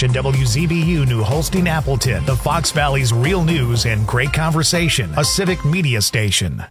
station WZBU New Holstein Appleton, the Fox Valley's real news and great conversation, a civic media station.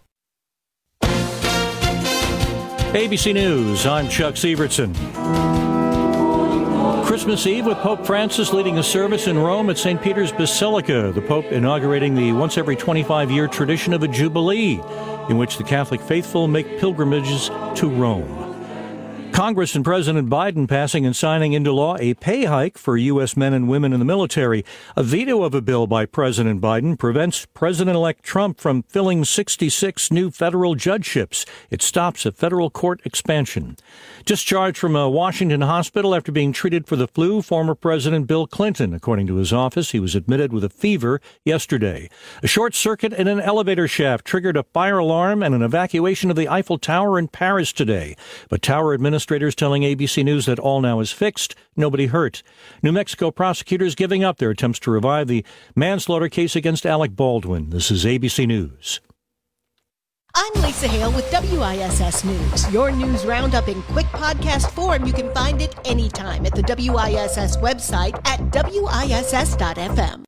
ABC News, I'm Chuck Sievertson. Christmas Eve with Pope Francis leading a service in Rome at St. Peter's Basilica, the Pope inaugurating the once every 25-year tradition of a Jubilee, in which the Catholic faithful make pilgrimages to Rome. Congress and President Biden passing and signing into law a pay hike for U.S. men and women in the military. A veto of a bill by President Biden prevents President-elect Trump from filling 66 new federal judgeships. It stops a federal court expansion. Discharged from a Washington hospital after being treated for the flu, former President Bill Clinton. According to his office, he was admitted with a fever yesterday. A short circuit in an elevator shaft triggered a fire alarm and an evacuation of the Eiffel Tower in Paris today. But tower administrators telling ABC News that all now is fixed, nobody hurt. New Mexico prosecutors giving up their attempts to revive the manslaughter case against Alec Baldwin. This is ABC News. I'm Lisa Hale with WISS News. Your news roundup in quick podcast form. You can find it anytime at the WISS website at WISS.FM.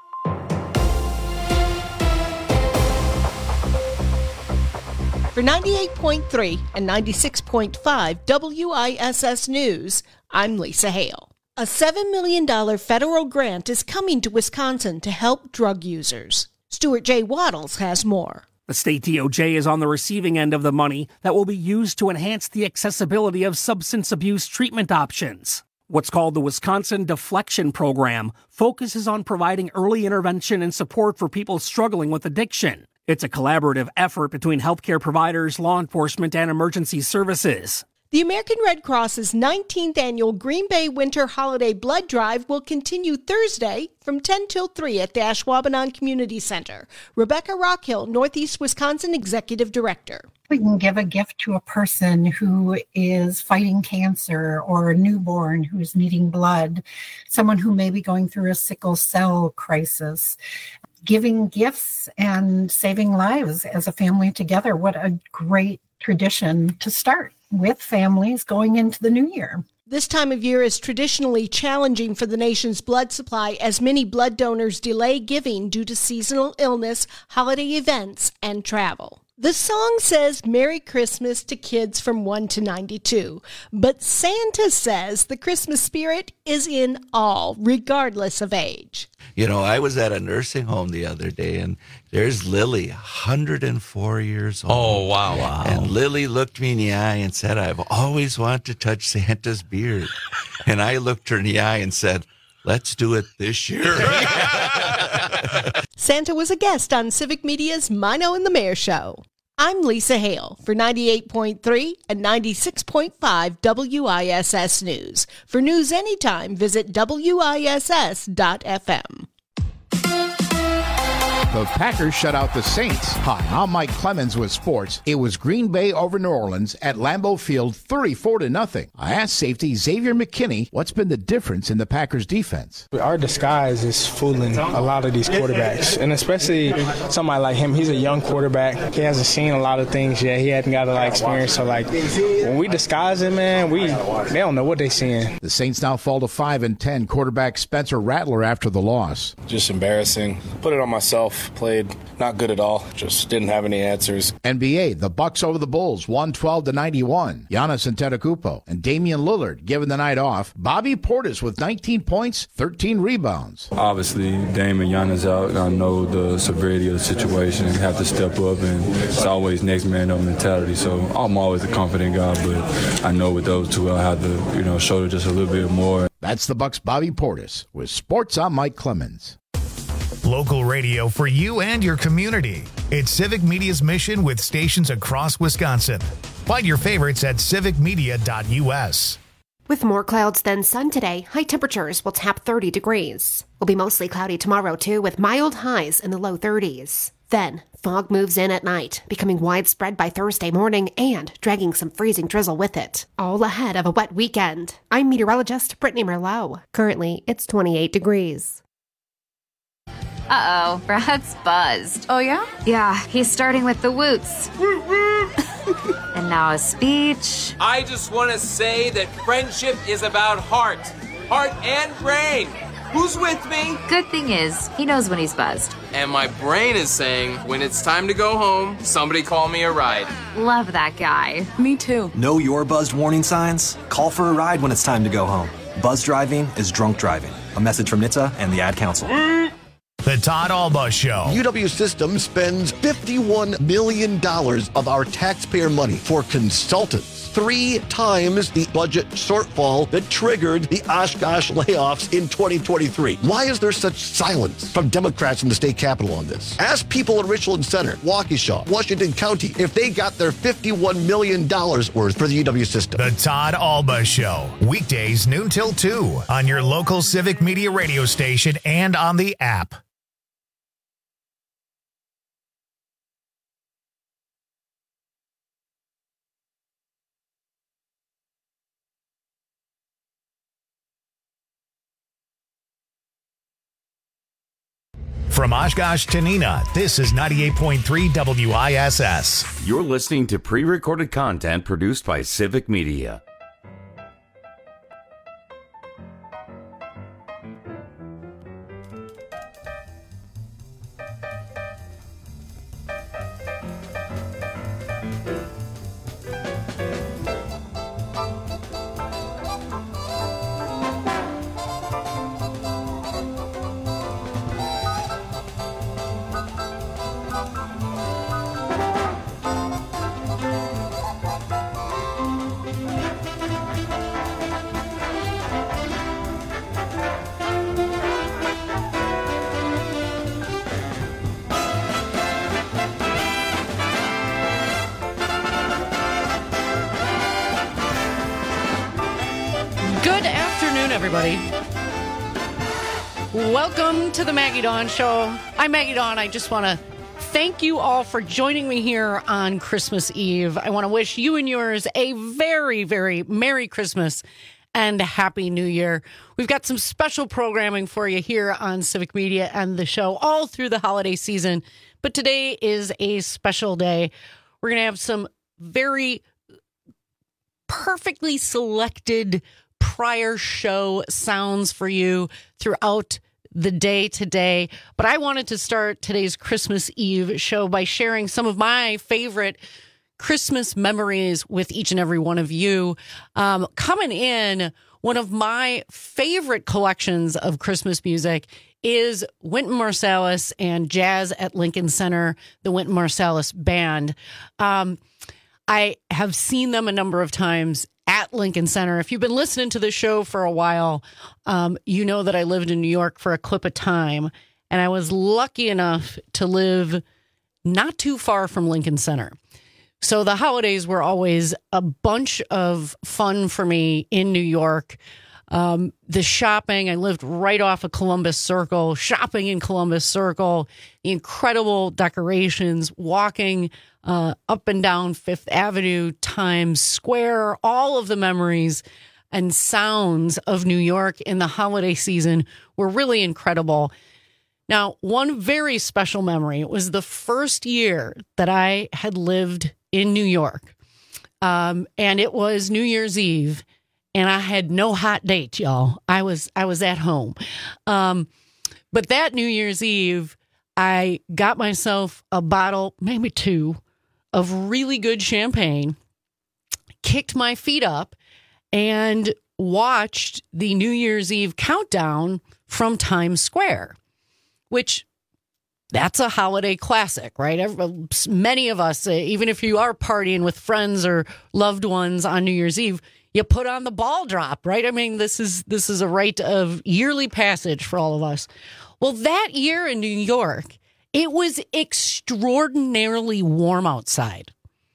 For 98.3 and 96.5 WISS News, I'm Lisa Hale. A $7 million federal grant is coming to Wisconsin to help drug users. Stuart J. Waddles has more. The state DOJ is on the receiving end of the money that will be used to enhance the accessibility of substance abuse treatment options. What's called the Wisconsin Deflection Program focuses on providing early intervention and support for people struggling with addiction. It's a collaborative effort between healthcare providers, law enforcement, and emergency services. The American Red Cross's 19th annual Green Bay Winter Holiday Blood Drive will continue Thursday from 10 till 3 at the Ashwaubenon Community Center. Rebecca Rockhill, Northeast Wisconsin Executive Director. We can give a gift to a person who is fighting cancer or a newborn who's needing blood, someone who may be going through a sickle cell crisis. Giving gifts and saving lives as a family together. What a great tradition to start with families going into the new year. This time of year is traditionally challenging for the nation's blood supply as many blood donors delay giving due to seasonal illness, holiday events, and travel. The song says Merry Christmas to kids from 1 to 92, but Santa says the Christmas spirit is in all, regardless of age. You know, I was at a nursing home the other day, and there's Lily, 104 years old. Oh, wow. And Lily looked me in the eye and said, I've always wanted to touch Santa's beard. And I looked her in the eye and said, let's do it this year. Santa was a guest on Civic Media's Mino and the Mayor Show. I'm Lisa Hale for 98.3 and 96.5 WISS News. For news anytime, visit WISS.FM. The Packers shut out the Saints. Hi, I'm Mike Clemens with sports. It was Green Bay over New Orleans at Lambeau Field, 34-0. I asked safety Xavier McKinney what's been the difference in the Packers defense. Our disguise is fooling a lot of these quarterbacks, and especially somebody like him. He's a young quarterback. He hasn't seen a lot of things yet. He hasn't got a lot of experience. So, when we disguise him, man, they don't know what they're seeing. The Saints now fall to 5-10. Quarterback Spencer Rattler after the loss. Just embarrassing. Put it on myself. Played not good at all. Just didn't have any answers. NBA, the Bucks over the Bulls, 112-91. Giannis Antetokounmpo and Damian Lillard given the night off. Bobby Portis with 19 points, 13 rebounds. Obviously, Dame and Giannis out. I know the severity of the situation. You have to step up, and it's always next man up mentality. So I'm always a confident guy, but I know with those two, I have to, show just a little bit more. That's the Bucks' Bobby Portis. With sports, I'm Mike Clemens. Local radio for you and your community. It's Civic Media's mission with stations across Wisconsin. Find your favorites at civicmedia.us. With more clouds than sun today, high temperatures will tap 30 degrees. Will be mostly cloudy tomorrow, too, with mild highs in the low 30s. Then, fog moves in at night, becoming widespread by Thursday morning and dragging some freezing drizzle with it. All ahead of a wet weekend. I'm meteorologist Brittany Merlot. Currently, it's 28 degrees. Uh-oh, Brad's buzzed. Oh, yeah? Yeah, he's starting with the woots. And now a speech. I just want to say that friendship is about heart. heart, and brain. Who's with me? Good thing is, he knows when he's buzzed. And my brain is saying, when it's time to go home, somebody call me a ride. Love that guy. Me too. Know your buzzed warning signs? Call for a ride when it's time to go home. Buzz driving is drunk driving. A message from NHTSA and the Ad Council. The Todd Alba Show. UW Systems spends $51 million of our taxpayer money for consultants. 3 times the budget shortfall that triggered the Oshkosh layoffs in 2023. Why is there such silence from Democrats in the state capitol on this? Ask people in Richland Center, Waukesha, Washington County, if they got their $51 million worth for the UW system. The Todd Alba Show. Weekdays noon till 2 on your local Civic Media radio station and on the app. From Oshkosh to Neenah, this is 98.3 WISS. You're listening to pre-recorded content produced by Civic Media. Everybody, welcome to the Maggie Dawn Show. I'm Maggie Dawn. I just want to thank you all for joining me here on Christmas Eve. I want to wish you and yours a very, very Merry Christmas and Happy New Year. We've got some special programming for you here on Civic Media and the show all through the holiday season. But today is a special day. We're going to have some very perfectly selected prior show sounds for you throughout the day today. But I wanted to start today's Christmas Eve show by sharing some of my favorite Christmas memories with each and every one of you. Coming in, one of my favorite collections of Christmas music is Wynton Marsalis and Jazz at Lincoln Center, the Wynton Marsalis Band. I have seen them a number of times at Lincoln Center. If you've been listening to the show for a while, you know that I lived in New York for a clip of time, and I was lucky enough to live not too far from Lincoln Center. So the holidays were always a bunch of fun for me in New York. The shopping, I lived right off of Columbus Circle, shopping in Columbus Circle, the incredible decorations, walking up and down Fifth Avenue, Times Square, all of the memories and sounds of New York in the holiday season were really incredible. Now, one very special memory, it was the first year that I had lived in New York, and it was New Year's Eve, and I had no hot date, y'all. I was at home. But that New Year's Eve, I got myself a bottle, maybe 2, of really good champagne, kicked my feet up, and watched the New Year's Eve countdown from Times Square, which that's a holiday classic, right? Many of us, even if you are partying with friends or loved ones on New Year's Eve, you put on the ball drop, right? I mean, this is a rite of yearly passage for all of us. Well, that year in New York, it was extraordinarily warm outside.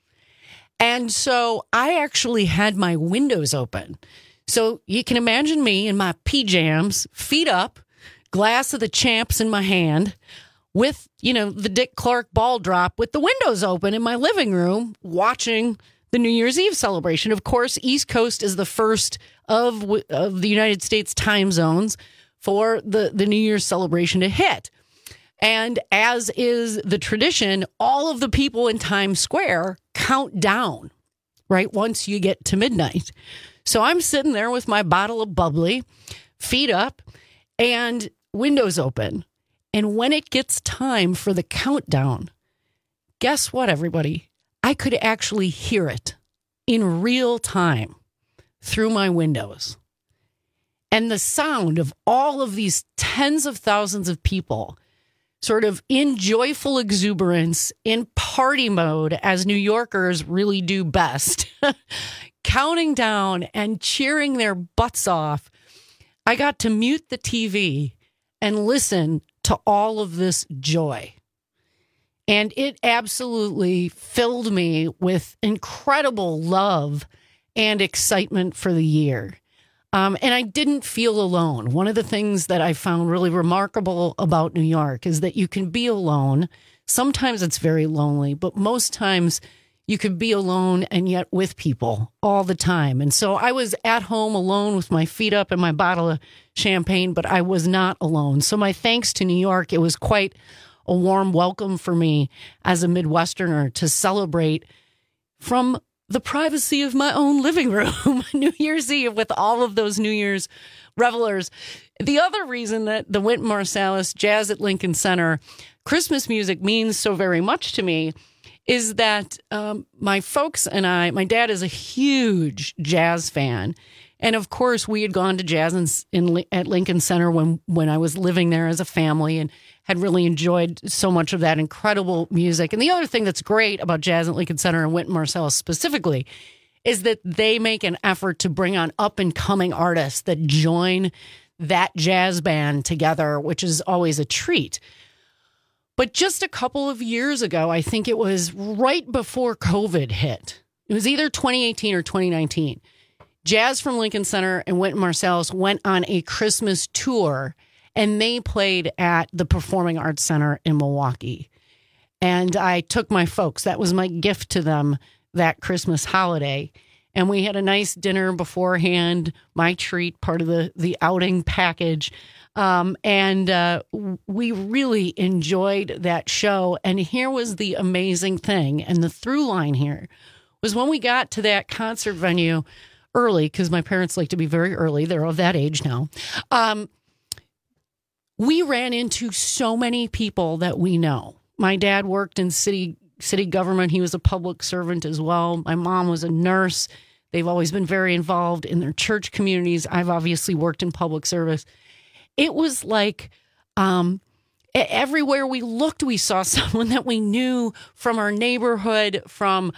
And so I actually had my windows open. So you can imagine me in my PJs, feet up, glass of the Champs in my hand, with, the Dick Clark ball drop with the windows open in my living room, watching the New Year's Eve celebration. Of course, East Coast is the first of the United States time zones for the New Year's celebration to hit. And as is the tradition, all of the people in Times Square count down, right, once you get to midnight. So I'm sitting there with my bottle of bubbly, feet up and windows open. And when it gets time for the countdown, guess what, everybody? I could actually hear it in real time through my windows. And the sound of all of these tens of thousands of people sort of in joyful exuberance, in party mode, as New Yorkers really do best, counting down and cheering their butts off. I got to mute the TV and listen to all of this joy. And it absolutely filled me with incredible love and excitement for the year. And I didn't feel alone. One of the things that I found really remarkable about New York is that you can be alone. Sometimes it's very lonely, but most times you could be alone and yet with people all the time. And so I was at home alone with my feet up and my bottle of champagne, but I was not alone. So my thanks to New York. It was quite a warm welcome for me as a Midwesterner to celebrate from the privacy of my own living room, New Year's Eve, with all of those New Year's revelers. The other reason that the Wynton Marsalis Jazz at Lincoln Center Christmas music means so very much to me is that my folks and my dad is a huge jazz fan. And of course, we had gone to jazz at Lincoln Center when I was living there as a family and had really enjoyed so much of that incredible music. And the other thing that's great about Jazz at Lincoln Center and Wynton Marsalis specifically is that they make an effort to bring on up-and-coming artists that join that jazz band together, which is always a treat. But just a couple of years ago, I think it was right before COVID hit. It was either 2018 or 2019. Jazz from Lincoln Center and Wynton Marsalis went on a Christmas tour, and they played at the Performing Arts Center in Milwaukee. And I took my folks. That was my gift to them that Christmas holiday. And we had a nice dinner beforehand, my treat, part of the outing package. And we really enjoyed that show. And here was the amazing thing. And the through line here was when we got to that concert venue early, because my parents like to be very early. They're of that age now. We ran into so many people that we know. My dad worked in city government. He was a public servant as well. My mom was a nurse. They've always been very involved in their church communities. I've obviously worked in public service. It was like everywhere we looked, we saw someone that we knew from our neighborhood, from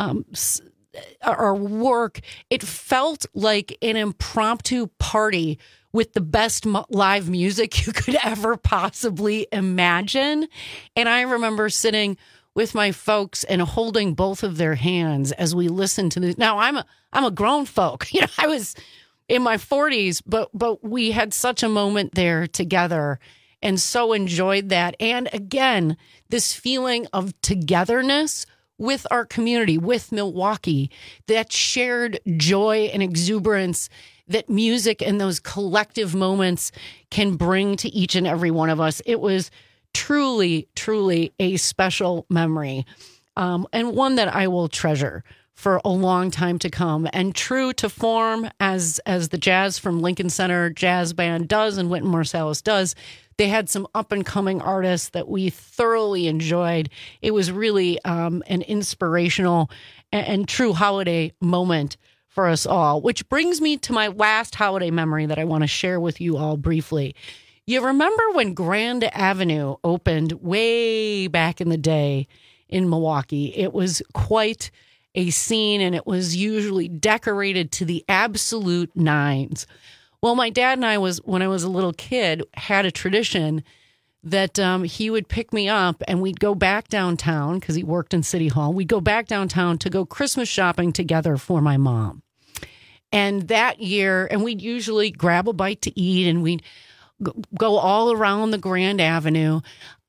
our work. It felt like an impromptu party with the best live music you could ever possibly imagine. And I remember sitting with my folks and holding both of their hands as we listened to this. Now I'm a grown folk. You know, I was in my 40s, but we had such a moment there together and so enjoyed that. And again, this feeling of togetherness with our community, with Milwaukee, that shared joy and exuberance that music and those collective moments can bring to each and every one of us. It was truly, truly a special memory, and one that I will treasure for a long time to come. And true to form, as the Jazz from Lincoln Center Jazz Band does and Wynton Marsalis does, they had some up-and-coming artists that we thoroughly enjoyed. It was really an inspirational and true holiday moment for us all, which brings me to my last holiday memory that I want to share with you all briefly. You remember when Grand Avenue opened way back in the day in Milwaukee? It was quite a scene, and it was usually decorated to the absolute nines. Well, my dad and I when I was a little kid, had a tradition that he would pick me up and we'd go back downtown because he worked in City Hall. We'd go back downtown to go Christmas shopping together for my mom. And that year, and we'd usually grab a bite to eat and we'd go all around the Grand Avenue.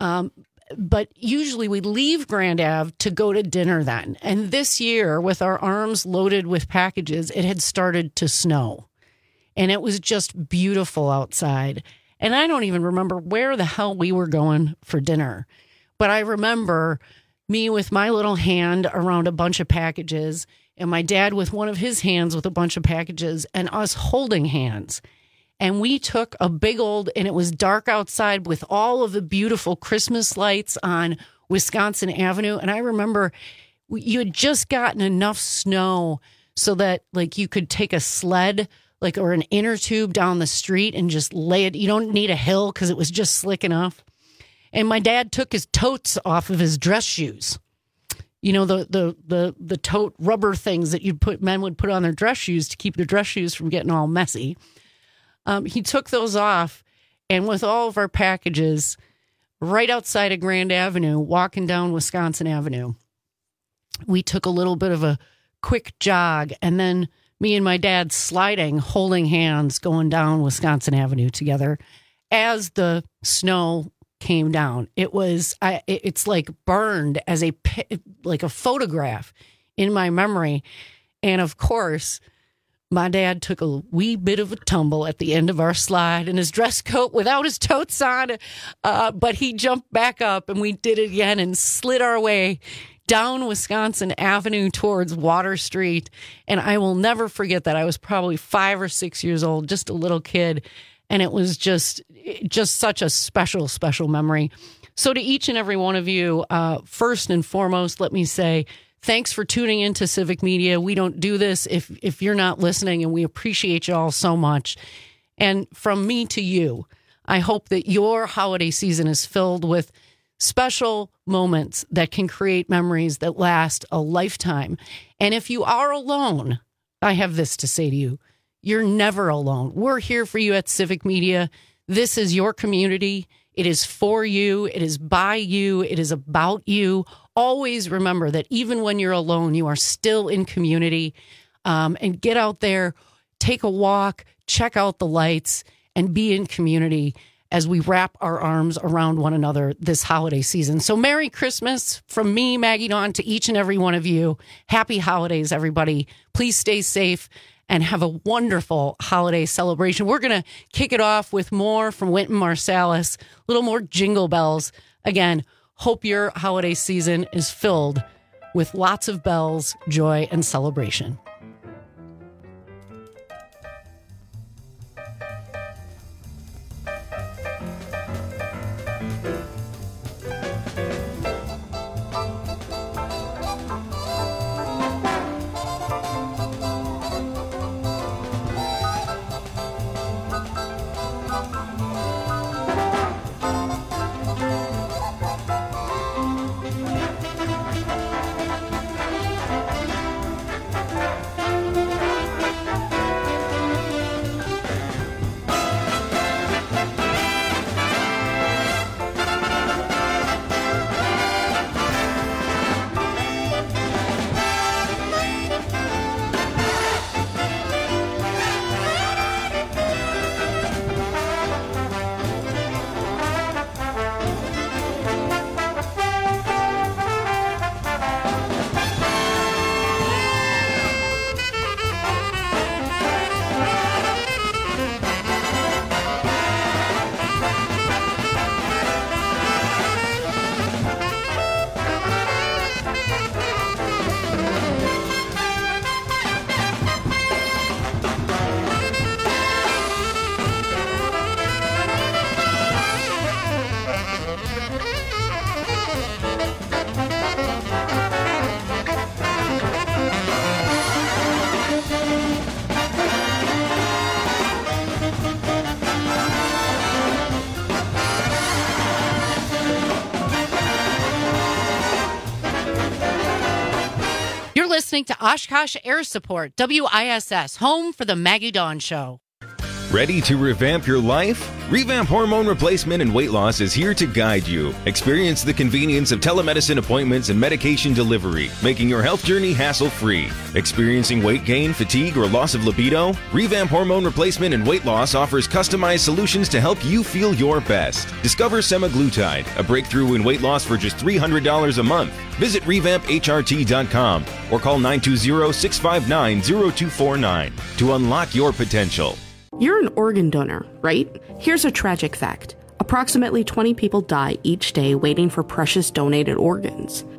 But usually we'd leave Grand Ave to go to dinner then. And this year, with our arms loaded with packages, it had started to snow. And it was just beautiful outside. And I don't even remember where the hell we were going for dinner. But I remember me with my little hand around a bunch of packages and my dad with one of his hands with a bunch of packages and us holding hands. And we took a big old, and it was dark outside with all of the beautiful Christmas lights on Wisconsin Avenue. And I remember you had just gotten enough snow so that like you could take a sled, like, or an inner tube down the street and just lay it. You don't need a hill because it was just slick enough. And my dad took his totes off of his dress shoes. You know, the tote rubber things that men would put on their dress shoes to keep their dress shoes from getting all messy. He took those off, and with all of our packages right outside of Grand Avenue, walking down Wisconsin Avenue, we took a little bit of a quick jog, and then me and my dad sliding, holding hands, going down Wisconsin Avenue together as the snow came down. It's like burned as a photograph in my memory. And of course, my dad took a wee bit of a tumble at the end of our slide in his dress coat without his totes on. But he jumped back up and we did it again and slid our way down Wisconsin Avenue towards Water Street. And I will never forget that. I was probably 5 or 6 years old, just a little kid. And it was just such a special, special memory. So to each and every one of you, first and foremost, let me say, thanks for tuning into Civic Media. We don't do this if you're not listening, and we appreciate you all so much. And from me to you, I hope that your holiday season is filled with special moments that can create memories that last a lifetime. And if you are alone, I have this to say to you. You're never alone. We're here for you at Civic Media. This is your community. It is for you. It is by you. It is about you. Always remember that even when you're alone, you are still in community. And get out there, take a walk, check out the lights, and be in community as we wrap our arms around one another this holiday season. So Merry Christmas from me, Maggie Dawn, to each and every one of you. Happy holidays, everybody. Please stay safe and have a wonderful holiday celebration. We're going to kick it off with more from Wynton Marsalis, a little more jingle bells. Again, hope your holiday season is filled with lots of bells, joy, and celebration. Listening to Oshkosh Air Support, WISS, home for the Maggie Dawn Show. Ready to revamp your life? Revamp Hormone Replacement and Weight Loss is here to guide you. Experience the convenience of telemedicine appointments and medication delivery, making your health journey hassle-free. Experiencing weight gain, fatigue, or loss of libido? Revamp Hormone Replacement and Weight Loss offers customized solutions to help you feel your best. Discover semaglutide, a breakthrough in weight loss for just $300 a month. Visit revampHRT.com or call 920-659-0249 to unlock your potential. You're an organ donor, right? Here's a tragic fact. Approximately 20 people die each day waiting for precious donated organs.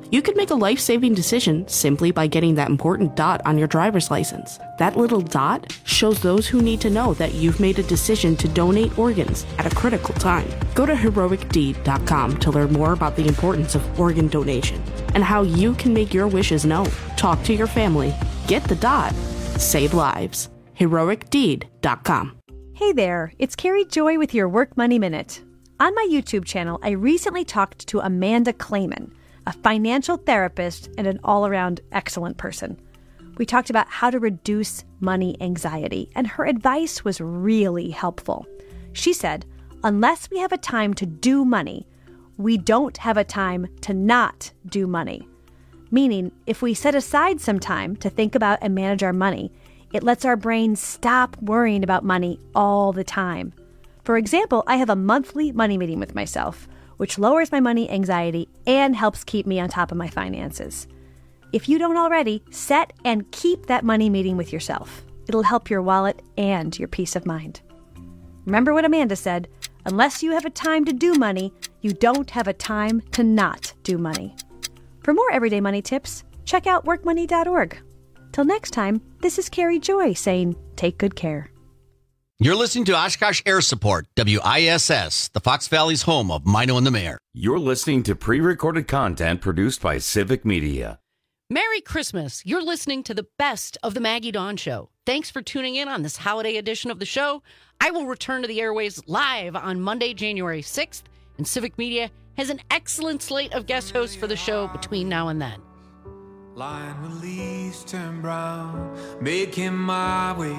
You could make a life-saving decision simply by getting that important dot on your driver's license. That little dot shows those who need to know that you've made a decision to donate organs at a critical time. Go to heroicdeed.com to learn more about the importance of organ donation and how you can make your wishes known. Talk to your family. Get the dot. Save lives. heroicdeed.com. Hey there, it's Carrie Joy with your Work Money Minute. On my YouTube channel, I recently talked to Amanda Clayman, a financial therapist and an all-around excellent person. We talked about how to reduce money anxiety, and her advice was really helpful. She said, unless we have a time to do money, we don't have a time to not do money. Meaning, if we set aside some time to think about and manage our money, it lets our brain stop worrying about money all the time. For example, I have a monthly money meeting with myself, which lowers my money anxiety and helps keep me on top of my finances. If you don't already, set and keep that money meeting with yourself. It'll help your wallet and your peace of mind. Remember what Amanda said, unless you have a time to do money, you don't have a time to not do money. For more everyday money tips, check out workmoney.org. Till next time, this is Carrie Joy saying, take good care. You're listening to Oshkosh Air Support, WISS, the Fox Valley's home of Mino and the Mayor. You're listening to pre-recorded content produced by Civic Media. Merry Christmas. You're listening to the best of the Maggie Dawn Show. Thanks for tuning in on this holiday edition of the show. I will return to the airwaves live on Monday, January 6th, and Civic Media has an excellent slate of guest hosts for the show between now and then. Line with leaves turn brown, making my way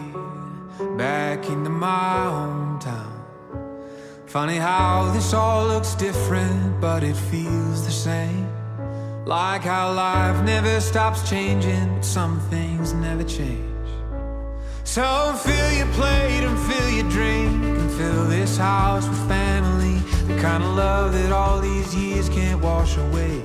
back into my hometown. Funny how this all looks different, but it feels the same. Like how life never stops changing, but some things never change. So fill your plate and fill your drink and fill this house with family, the kind of love that all these years can't wash away.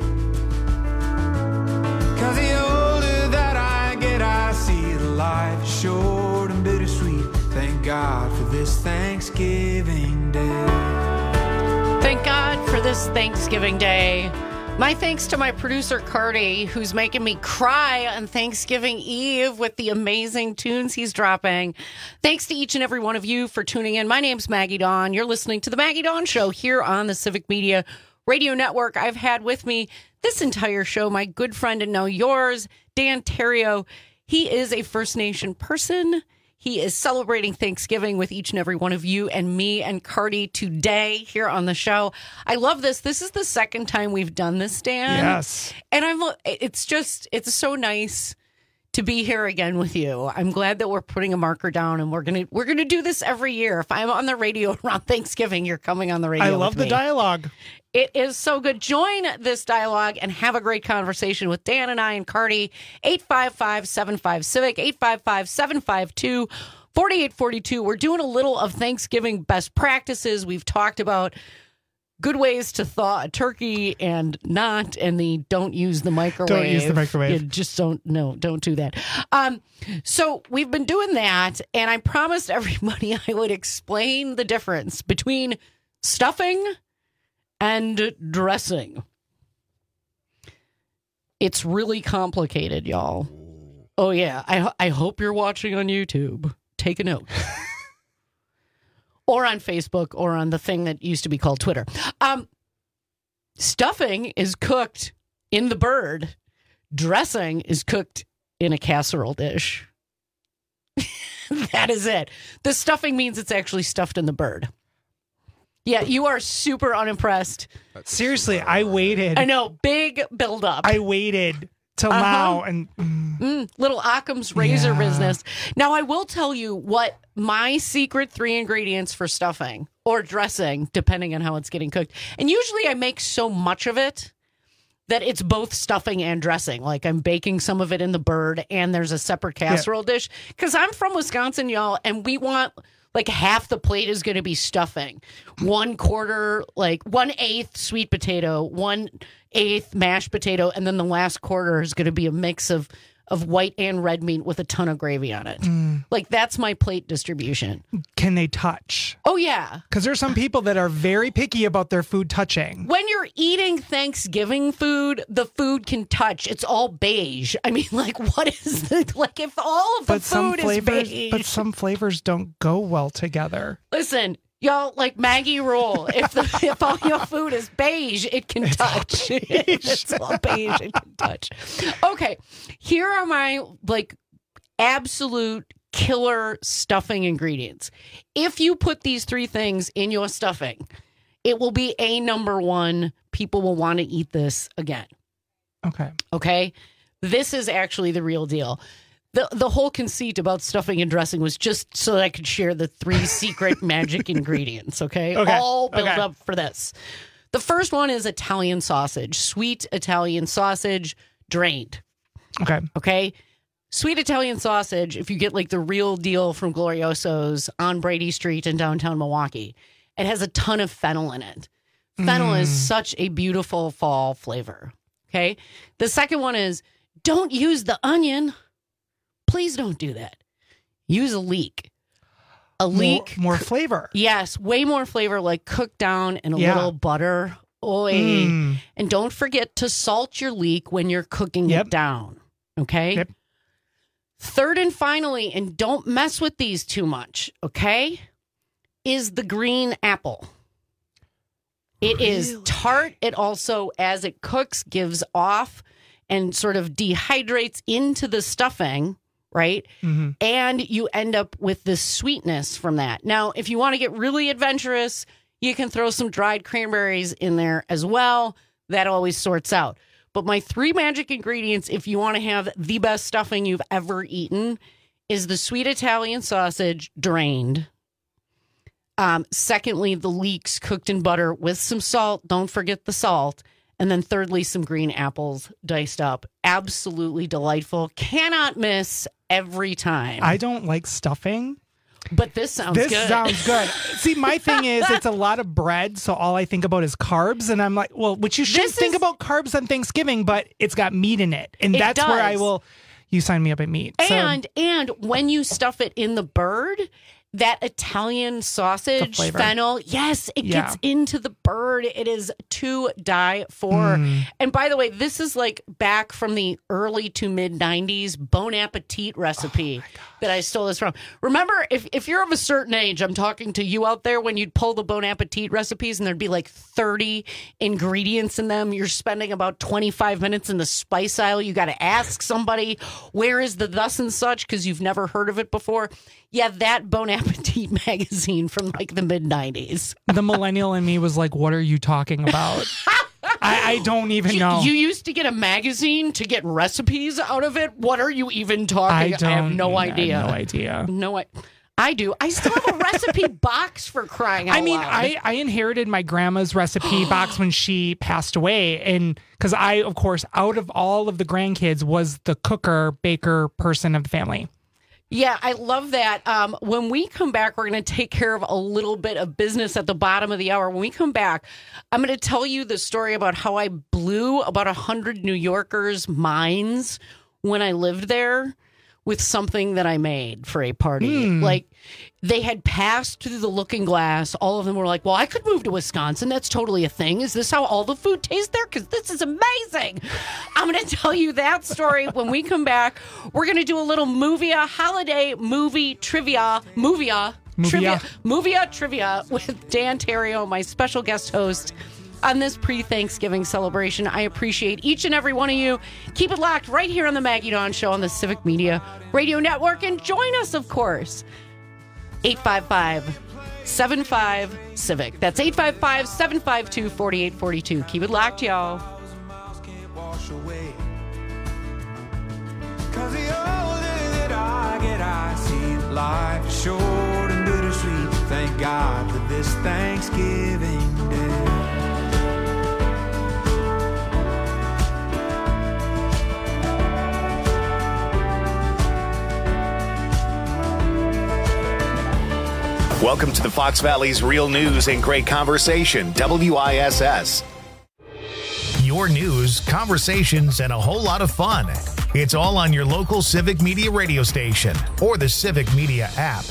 'Cause the older that I get, I see that life is short and bittersweet. Thank God for this Thanksgiving Day. Thank God for this Thanksgiving Day. My thanks to my producer, Cardi, who's making me cry on Thanksgiving Eve with the amazing tunes he's dropping. Thanks to each and every one of you for tuning in. My name's Maggie Dawn. You're listening to The Maggie Dawn Show here on the Civic Media Radio Network. I've had with me this entire show my good friend and now yours, Dan Terrio. He is a First Nation person. He is celebrating Thanksgiving with each and every one of you and me and Cardi today here on the show. I love this. This is the second time we've done this, Dan. Yes. And it's so nice to be here again with you. I'm glad that we're putting a marker down, and we're gonna do this every year. If I'm on the radio around Thanksgiving, you're coming on the radio. I love the dialogue. It is so good. Join this dialogue and have a great conversation with Dan and I and Cardi. 855-75-CIVIC, 855-752-4842. We're doing a little of Thanksgiving best practices. We've talked about good ways to thaw a turkey and not, and the don't use the microwave. Don't use the microwave. You just don't do that. So we've been doing that, and I promised everybody I would explain the difference between stuffing and dressing. It's really complicated, y'all. Oh, yeah. I hope you're watching on YouTube. Take a note. Or on Facebook, or on the thing that used to be called Twitter. Stuffing is cooked in the bird. Dressing is cooked in a casserole dish. That is it. The stuffing means it's actually stuffed in the bird. Yeah, you are super unimpressed. Seriously, I waited. I know, big buildup. I waited till now, and little Occam's razor business. Now, I will tell you what my secret 3 ingredients for stuffing or dressing, depending on how it's getting cooked. And usually I make so much of it that it's both stuffing and dressing. Like I'm baking some of it in the bird, and there's a separate casserole dish. Because I'm from Wisconsin, y'all, and we want... like half the plate is going to be stuffing. 1/4, like 1/8 sweet potato, 1/8 mashed potato, and then the last quarter is going to be a mix of of white and red meat with a ton of gravy on it. Like, that's my plate distribution. Can they touch? Oh, yeah. Because there's some people that are very picky about their food touching. When you're eating Thanksgiving food, the food can touch. It's all beige. I mean, like, what is it? Like, if all of the food is beige. But some flavors don't go well together. Listen, y'all, like Maggie rule. If all your food is beige, it can touch. It's all beige, it can touch. Okay, here are my, like, absolute killer stuffing ingredients. If you put these 3 things in your stuffing, it will be a number one. People will want to eat this again. Okay. This is actually the real deal. The whole conceit about stuffing and dressing was just so that I could share the 3 secret magic ingredients. Okay. All built up for this. The first one is Italian sausage, sweet Italian sausage, drained. Okay. Sweet Italian sausage, if you get like the real deal from Glorioso's on Brady Street in downtown Milwaukee, it has a ton of fennel in it. Fennel is such a beautiful fall flavor. Okay. The second one is don't use the onion. Please don't do that. Use a leek. More flavor. Yes. Way more flavor, like cooked down in a little butter. And don't forget to salt your leek when you're cooking it down. Okay. Third and finally, and don't mess with these too much, okay, is the green apple. It is tart. It also, as it cooks, gives off and sort of dehydrates into the stuffing, right? And you end up with this sweetness from that. Now, if you want to get really adventurous, you can throw some dried cranberries in there as well. That always sorts out. But my 3 magic ingredients, if you want to have the best stuffing you've ever eaten, is the sweet Italian sausage drained. Secondly, the leeks cooked in butter with some salt. Don't forget the salt. And then thirdly, some green apples diced up. Absolutely delightful. Cannot miss every time. I don't like stuffing. But this sounds good. This sounds good. See, my thing is it's a lot of bread, so all I think about is carbs. And I'm like, well, which you should think about carbs on Thanksgiving, but it's got meat in it. And that's where I will, you sign me up at meat. And when you stuff it in the bird, that Italian sausage, fennel, yes, it gets into the bird. It is to die for. And by the way, this is like back from the early to mid 90s Bon Appetit recipe that I stole this from. Remember, if you're of a certain age, I'm talking to you out there, when you'd pull the Bon Appetit recipes and there'd be like 30 ingredients in them. You're spending about 25 minutes in the spice aisle. You got to ask somebody, where is the thus and such? Because you've never heard of it before. Yeah, that Bon Appetit magazine from like the mid-90s. The millennial in me was like, what are you talking about? I don't even know. You used to get a magazine to get recipes out of it? What are you even talking? I have no idea. No idea. I do. I still have a recipe box, for crying out loud. I inherited my grandma's recipe box when she passed away. And because I, of course, out of all of the grandkids, was the cooker, baker person of the family. Yeah, I love that. When we come back, we're going to take care of a little bit of business at the bottom of the hour. When we come back, I'm going to tell you the story about how I blew about 100 New Yorkers' minds when I lived there with something that I made for a party. Like, they had passed through the looking glass. All of them were like, well, I could move to Wisconsin. That's totally a thing. Is this how all the food tastes there? Because this is amazing. I'm going to tell you that story when we come back. We're going to do a little holiday movie trivia with Dan Terrio, my special guest host, on this pre-Thanksgiving celebration. I appreciate each and every one of you. Keep it locked right here on the Maggie Dawn Show on the Civic Media Radio Network. And join us, of course, 855-75-CIVIC. That's 855-752-4842. Keep it locked, y'all. Cause the older that I get, I see life is short and bittersweet. Thank God for this Thanksgiving Day. Welcome to the Fox Valley's Real News and Great Conversation, WISS. your news, conversations, and a whole lot of fun. It's all on your local Civic Media radio station or the Civic Media app.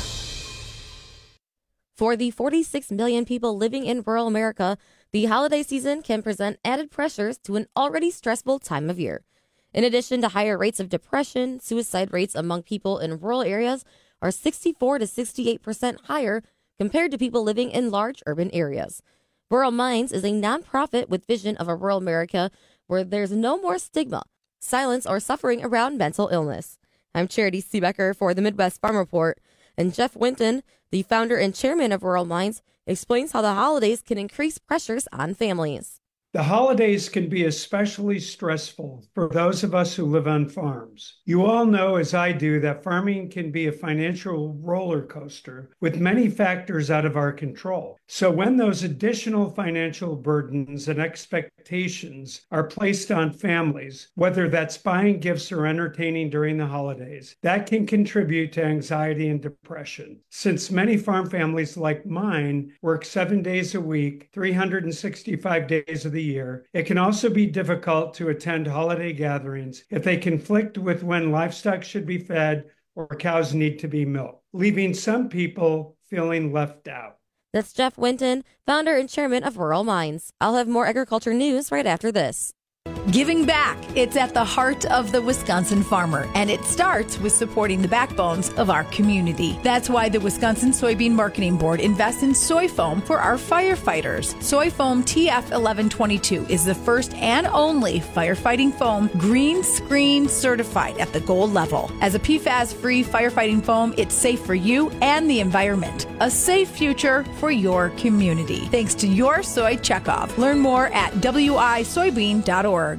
For the 46 million people living in rural America, the holiday season can present added pressures to an already stressful time of year. In addition to higher rates of depression, suicide rates among people in rural areas are 64 to 68% higher compared to people living in large urban areas. Rural Minds is a nonprofit with vision of a rural America where there's no more stigma, silence, or suffering around mental illness. I'm Charity Seebecker for the Midwest Farm Report, and Jeff Winton, the founder and chairman of Rural Minds, explains how the holidays can increase pressures on families. The holidays can be especially stressful for those of us who live on farms. You all know, as I do, that farming can be a financial roller coaster with many factors out of our control. So when those additional financial burdens and expectations are placed on families, whether that's buying gifts or entertaining during the holidays, that can contribute to anxiety and depression. Since many farm families like mine work 7 days a week, 365 days of the year, it can also be difficult to attend holiday gatherings if they conflict with when livestock should be fed or cows need to be milked, leaving some people feeling left out. That's Jeff Winton, founder and chairman of Rural Minds. I'll have more agriculture news right after this. Giving back. It's at the heart of the Wisconsin farmer, and it starts with supporting the backbones of our community. That's why the Wisconsin Soybean Marketing Board invests in soy foam for our firefighters. Soy foam TF1122 is the first and only firefighting foam green screen certified at the gold level. As a PFAS-free firefighting foam, it's safe for you and the environment. A safe future for your community. Thanks to your soy checkoff. Learn more at wisoybean.org.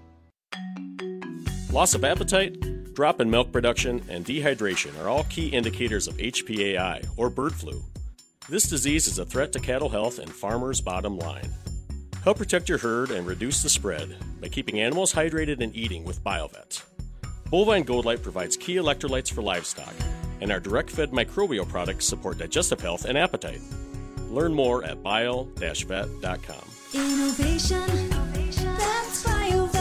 Loss of appetite, drop in milk production, and dehydration are all key indicators of HPAI, or bird flu. This disease is a threat to cattle health and farmers' bottom line. Help protect your herd and reduce the spread by keeping animals hydrated and eating with BioVet. Bovine Gold Light provides key electrolytes for livestock, and our direct-fed microbial products support digestive health and appetite. Learn more at bio-vet.com. Innovation, that's BioVet.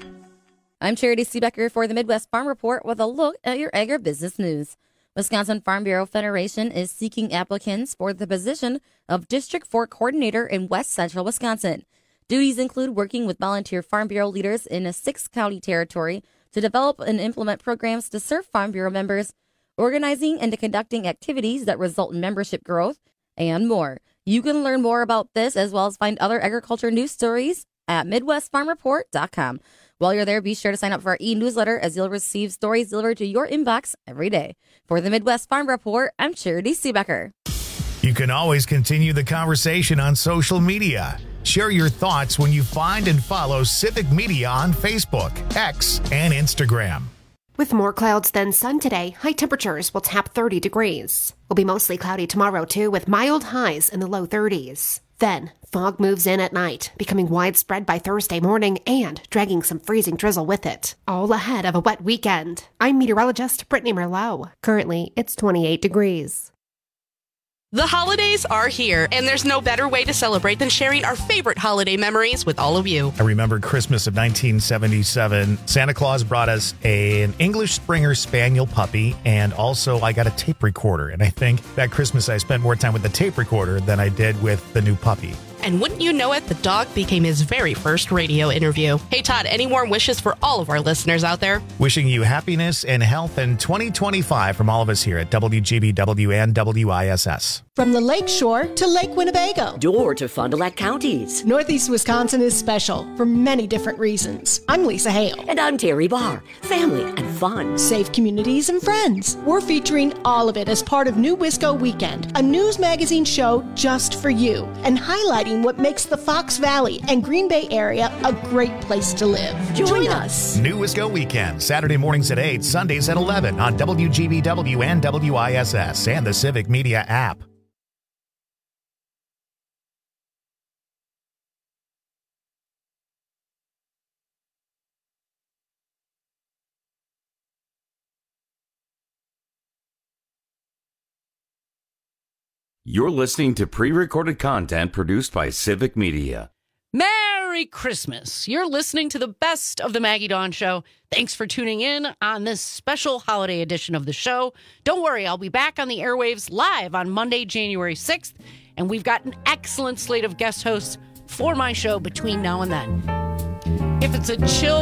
I'm Charity Seebecker for the Midwest Farm Report with a look at your agribusiness news. Wisconsin Farm Bureau Federation is seeking applicants for the position of District 4 Coordinator in West Central Wisconsin. Duties include working with volunteer Farm Bureau leaders in a 6-county territory to develop and implement programs to serve Farm Bureau members, organizing and conducting activities that result in membership growth, and more. You can learn more about this as well as find other agriculture news stories at MidwestFarmReport.com. While you're there, be sure to sign up for our e-newsletter as you'll receive stories delivered to your inbox every day. For the Midwest Farm Report, I'm Charity Seebecker. You can always continue the conversation on social media. Share your thoughts when you find and follow Civic Media on Facebook, X, and Instagram. With more clouds than sun today, high temperatures will tap 30 degrees. It'll be mostly cloudy tomorrow, too, with mild highs in the low 30s. Then, fog moves in at night, becoming widespread by Thursday morning and dragging some freezing drizzle with it. All ahead of a wet weekend. I'm meteorologist Brittany Merlot. Currently, it's 28 degrees. The holidays are here, and there's no better way to celebrate than sharing our favorite holiday memories with all of you. I remember Christmas of 1977. Santa Claus brought us an English Springer Spaniel puppy, and also I got a tape recorder. And I think that Christmas I spent more time with the tape recorder than I did with the new puppy. And wouldn't you know it, the dog became his very first radio interview. Hey, Todd, any warm wishes for all of our listeners out there? Wishing you happiness and health in 2025 from all of us here at WGBW and WISS. From the Lakeshore to Lake Winnebago. Door to Fond du Lac counties. Northeast Wisconsin is special for many different reasons. I'm Lisa Hale. And I'm Terry Barr. Family and fun. Safe communities and friends. We're featuring all of it as part of New Wisco Weekend, a news magazine show just for you, and highlighting what makes the Fox Valley and Green Bay area a great place to live. Join us. New Wisco Weekend, Saturday mornings at 8, Sundays at 11 on WGBW and WISS and the Civic Media app. You're listening to pre-recorded content produced by Civic Media. Merry Merry Christmas. You're listening to the best of the Maggie Dawn Show. Thanks for tuning in on this special holiday edition of the show. Don't worry, I'll be back on the airwaves live on Monday, January 6th, and we've got an excellent slate of guest hosts for my show between now and then. If it's a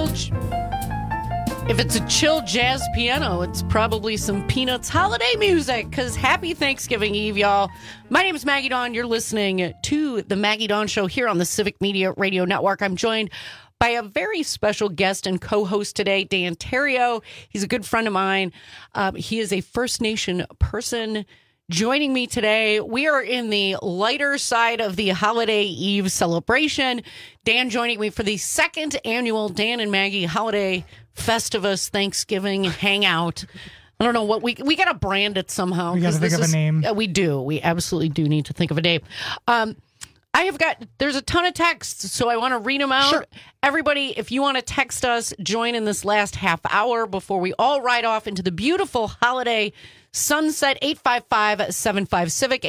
chill jazz piano, it's probably some Peanuts holiday music, because happy Thanksgiving Eve, y'all. My name is Maggie Dawn. You're listening to the Maggie Dawn Show here on the Civic Media Radio Network. I'm joined by a very special guest and co-host today, Dan Terrio. He's a good friend of mine. He is a First Nation person. Joining me today, we are in the lighter side of the Holiday Eve celebration. Dan joining me for the second annual Dan and Maggie Holiday Festivus Thanksgiving Hangout. I don't know what we got to brand it somehow. We got to think of a name. We do. We absolutely do need to think of a name. There's a ton of texts, so I want to read them out. Sure. Everybody, if you want to text us, join in this last half hour before we all ride off into the beautiful holiday sunset. 855-75-CIVIC,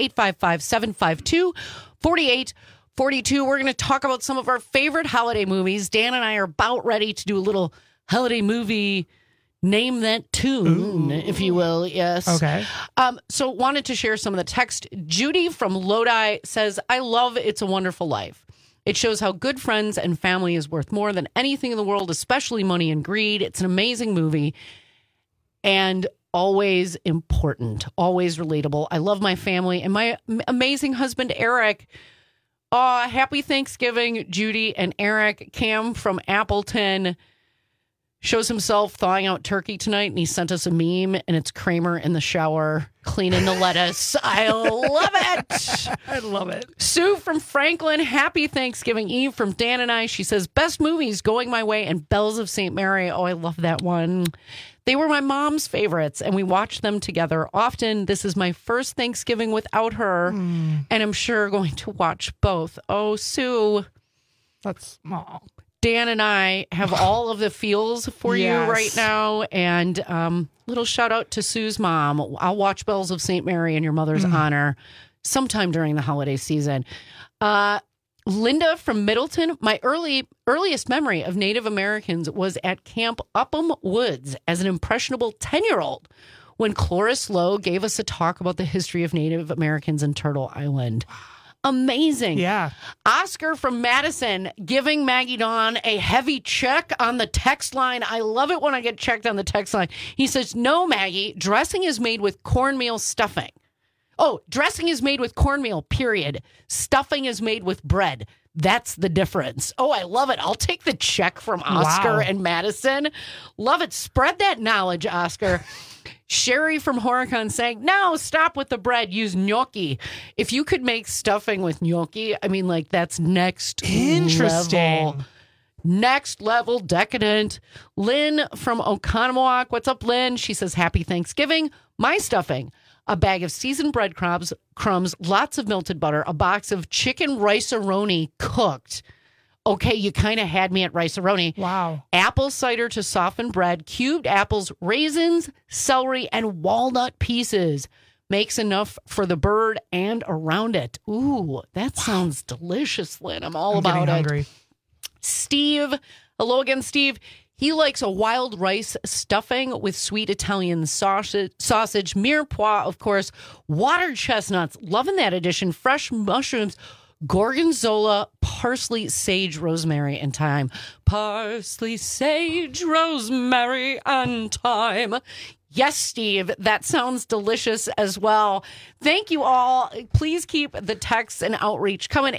855-752-4842. We're going to talk about some of our favorite holiday movies. Dan and I are about ready to do a little holiday movie name that tune, if you will. Yes. Okay. So wanted to share some of the text. Judy from Lodi says, I love It's a Wonderful Life. It shows how good friends and family is worth more than anything in the world, especially money and greed. It's an amazing movie and always important, always relatable. I love my family and my amazing husband, Eric. Happy Thanksgiving, Judy and Eric. Cam from Appleton shows himself thawing out turkey tonight, and he sent us a meme, and it's Kramer in the shower cleaning the lettuce. I love it. I love it. Sue from Franklin, happy Thanksgiving Eve from Dan and I. She says, best movies, Going My Way and Bells of St. Mary. Oh, I love that one. They were my mom's favorites, and we watched them together often. This is my first Thanksgiving without her, and I'm sure going to watch both. Oh, Sue. That's small. Dan and I have all of the feels for you right now. And little shout out to Sue's mom. I'll watch Bells of St. Mary in your mother's honor sometime during the holiday season. Linda from Middleton. My earliest memory of Native Americans was at Camp Upham Woods as an impressionable 10-year-old when Cloris Lowe gave us a talk about the history of Native Americans in Turtle Island. Amazing. Yeah. Oscar from Madison giving Maggie Dawn a heavy check on the text line. I love it when I get checked on the text line. He says, no, Maggie, dressing is made with cornmeal stuffing. Oh, dressing is made with cornmeal, period. Stuffing is made with bread. That's the difference. Oh, I love it. I'll take the check from Oscar and Madison. Love it. Spread that knowledge, Oscar. Sherry from Horicon saying, no, stop with the bread. Use gnocchi. If you could make stuffing with gnocchi, I mean, like, that's next level. Next level decadent. Lynn from Oconomowoc. What's up, Lynn? She says, happy Thanksgiving. My stuffing. A bag of seasoned breadcrumbs, lots of melted butter, a box of chicken rice-a-roni cooked. Okay, you kind of had me at rice-a-roni. Wow. Apple cider to soften bread, cubed apples, raisins, celery, and walnut pieces. Makes enough for the bird and around it. Ooh, that sounds delicious, Lynn. I'm all about it. Hungry. Steve. Hello again, Steve. He likes a wild rice stuffing with sweet Italian sausage, mirepoix, of course, water chestnuts. Loving that addition. Fresh mushrooms, gorgonzola, parsley, sage, rosemary, and thyme. Parsley, sage, rosemary, and thyme. Yes, Steve, that sounds delicious as well. Thank you all. Please keep the texts and outreach coming.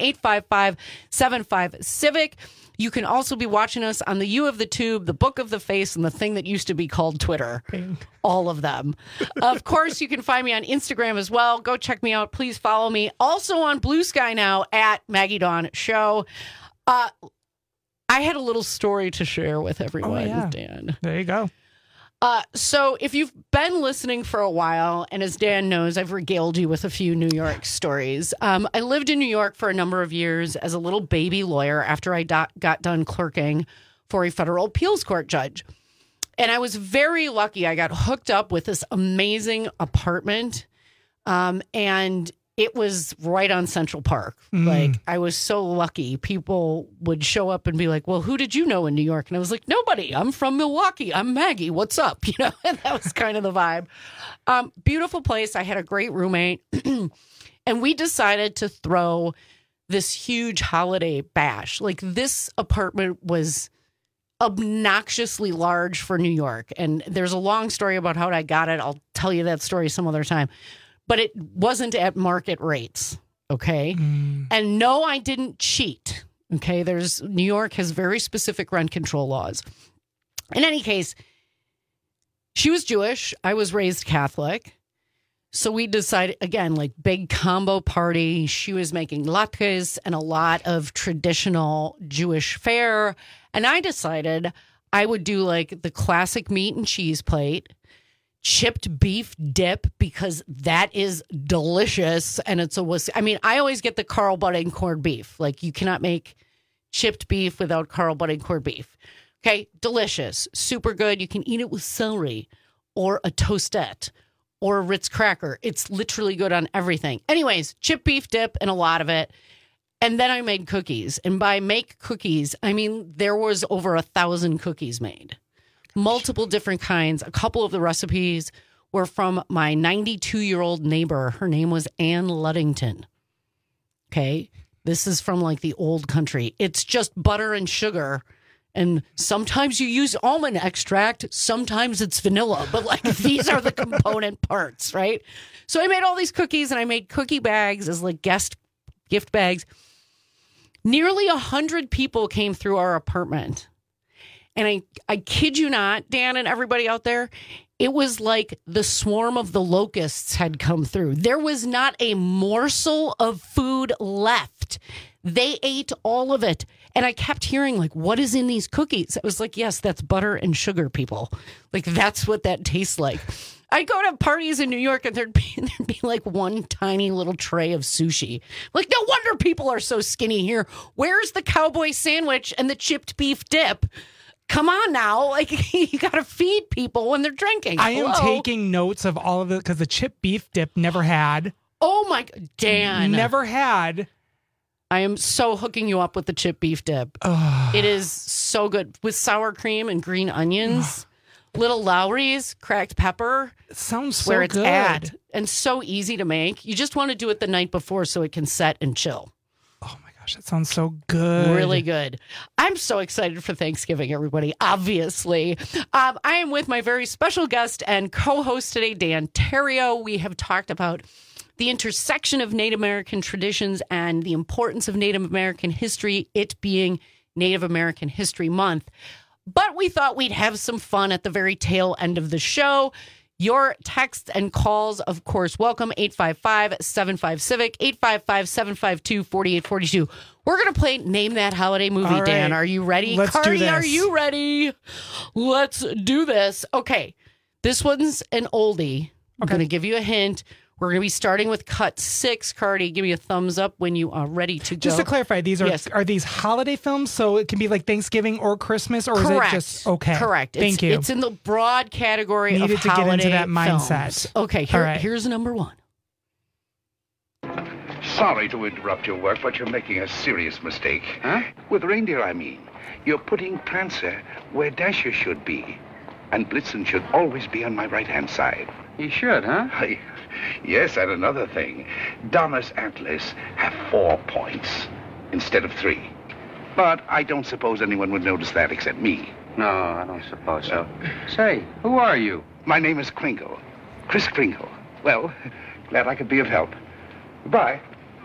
855-75-CIVIC. You can also be watching us on the U of the Tube, the Book of the Face, and the thing that used to be called Twitter. All of them. Of course, you can find me on Instagram as well. Go check me out. Please follow me. Also on Blue Sky now at Maggie Dawn Show. I had a little story to share with everyone, Dan. There you go. So if you've been listening for a while, and as Dan knows, I've regaled you with a few New York stories. I lived in New York for a number of years as a little baby lawyer after I got done clerking for a federal appeals court judge. And I was very lucky. I got hooked up with this amazing apartment. And it was right on Central Park. Like, I was so lucky. People would show up and be like, well, who did you know in New York? And I was like, nobody. I'm from Milwaukee. I'm Maggie. What's up? You know, and that was kind of the vibe. Beautiful place. I had a great roommate. And we decided to throw this huge holiday bash. Like, this apartment was obnoxiously large for New York. And there's a long story about how I got it. I'll tell you that story some other time. But it wasn't at market rates, okay? And no, I didn't cheat, okay? New York has very specific rent control laws. In any case, she was Jewish. I was raised Catholic. So we decided, again, like big combo party. She was making latkes and a lot of traditional Jewish fare. And I decided I would do like the classic meat and cheese plate, chipped beef dip, because that is delicious. And it's I always get the Carl Budding corned beef. Like, you cannot make chipped beef without Carl Budding corned beef. Okay, delicious, super good. You can eat it with celery or a toastette or a Ritz cracker. It's literally good on everything. Anyways, chipped beef dip and a lot of it. And then I made cookies. And by make cookies, I mean there was over 1,000 cookies made. Multiple different kinds. A couple of the recipes were from my 92-year-old neighbor. Her name was Ann Luddington. Okay. This is from like the old country. It's just butter and sugar. And sometimes you use almond extract. Sometimes it's vanilla. But like, these are the component parts, right? So I made all these cookies, and I made cookie bags as like guest gift bags. Nearly 100 people came through our apartment. And I kid you not, Dan and everybody out there, it was like the swarm of the locusts had come through. There was not a morsel of food left. They ate all of it. And I kept hearing, like, what is in these cookies? I was like, yes, that's butter and sugar, people. Like, that's what that tastes like. I'd go to parties in New York, and there'd be like one tiny little tray of sushi. Like, no wonder people are so skinny here. Where's the cowboy sandwich and the chipped beef dip? Come on now. Like, you got to feed people when they're drinking. I am taking notes of all of it, because the chipped beef dip never had. Oh, my, Dan. Never had. I am so hooking you up with the chipped beef dip. It is so good with sour cream and green onions, little Lowry's, cracked pepper. It sounds so where it's good. at, and so easy to make. You just want to do it the night before so it can set and chill. Oh my gosh, that sounds so good. Really good. I'm so excited for Thanksgiving, everybody, obviously. I am with my very special guest and co-host today, Dan Terrio. We have talked about the intersection of Native American traditions and the importance of Native American history, it being Native American History Month. But we thought we'd have some fun at the very tail end of the show. Your texts and calls, of course, welcome. 855-75-CIVIC, 855-752-4842. We're going to play Name That Holiday Movie, right. Dan. Are you ready? Let's Cardi, do this. Are you ready? Let's do this. Okay. This one's an oldie. I'm going to give you a hint. We're going to be starting with cut 6. Cardi, give me a thumbs up when you are ready to go. Just to clarify, these are these holiday films? So it can be like Thanksgiving or Christmas, or Correct. is it just okay? Correct. Thank you. It's in the broad category Needed of to holiday get into that films. mindset. Okay, here's number 1. Sorry to interrupt your work, but you're making a serious mistake. Huh? With reindeer, I mean. You're putting Prancer where Dasher should be. And Blitzen should always be on my right-hand side. He should, huh? Yes, and another thing. Donna's antlers have 4 points instead of 3. But I don't suppose anyone would notice that except me. No, I don't suppose so. Say, who are you? My name is Kringle. Kris Kringle. Well, glad I could be of help. Goodbye.